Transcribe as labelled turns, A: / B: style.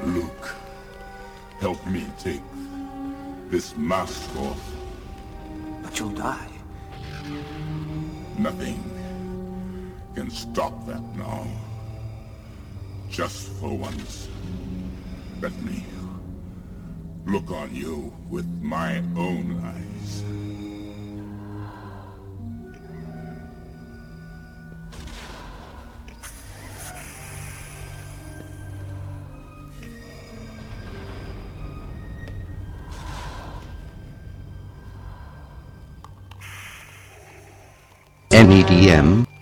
A: Luke, help me take this mask off.
B: But you'll die.
A: Nothing can stop that now. Just for once, let me look on you with my own eyes.
C: NEDM